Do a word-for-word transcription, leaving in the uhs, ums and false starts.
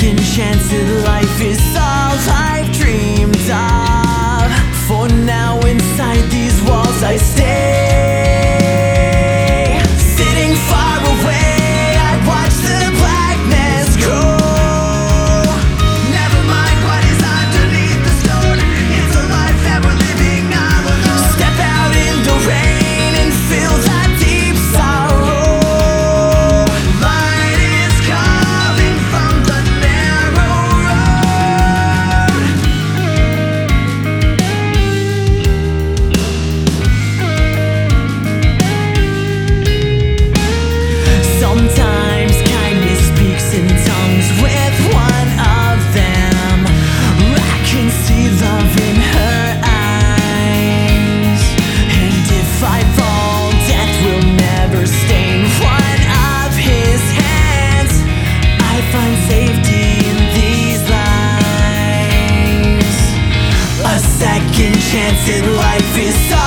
second chance at life is all I've dreamed of. For now inside these walls I stay. Sitting far away, I watch the blackness grow. Never mind what is underneath the stone. It's a life that we're living all alone. Step out in the rain and feel that deep sorrow. Light is coming from the narrow road. Sometimes kindness speaks in tongues with one of them. I can see love in her eyes. And if I fall, death will never stain one of his hands. I find safety in these lives. A second chance at life is all